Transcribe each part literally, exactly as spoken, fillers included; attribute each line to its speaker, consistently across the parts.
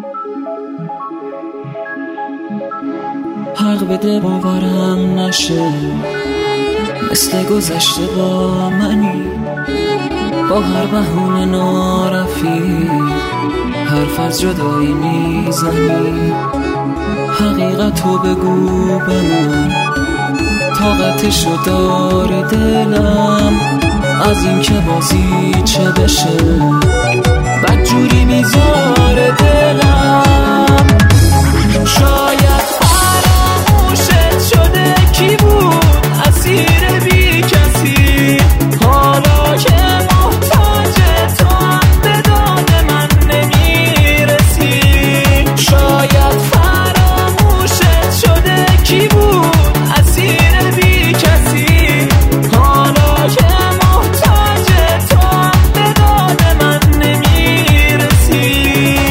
Speaker 1: حق بده باورم نشه مثل گذشته با منی، با هر بهونه نارفی حرف از جدایی میزنی. حقیقتو بگو به من، طاقتشو داره دلم از این که بازی چه بشه بدجوری میذاره دلم. شاید فراموشت شده کی بود اسیر بی کسی، حالا که محتاج تو هم به داد من نمیرسی. شاید فراموشت شده کی بود اسیر بی کسی، حالا که محتاج تو هم به داد من نمیرسی.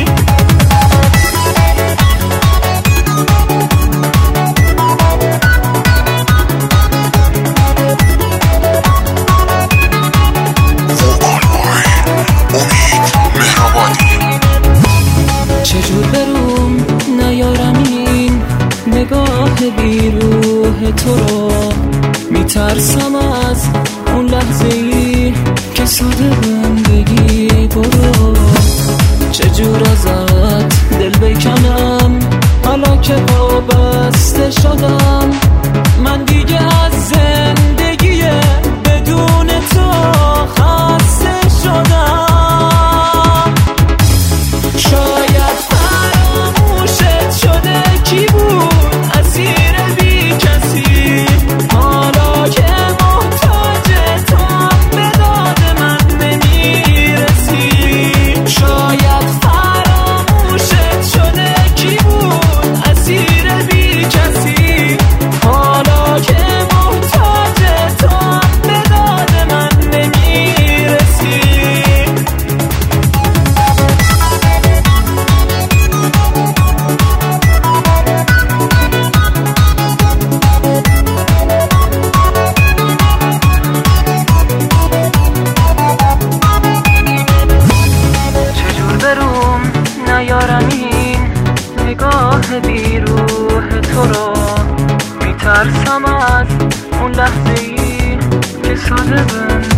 Speaker 1: چجور بروم نیارم این نگاه بیروح تو رو، میترسم از اون لحظه ای که ساده بندگی برو. چجور ازت دل بکنم حالا که وابسته شدم، من دیگه از زندگی بدون تو خسته شدم. شاید فراموشت شده کی بود اسیر بی کسی، حالا که محتاج تو هم به داد من نمیرسی. شاید فراموشت شده کی بود اسیر بی کسی، حالا که محتاج تو هم به داد من نمیرسی. نیارم این نگاه بیروح تو رو، میترسم از اون لحظه ای که ساده بند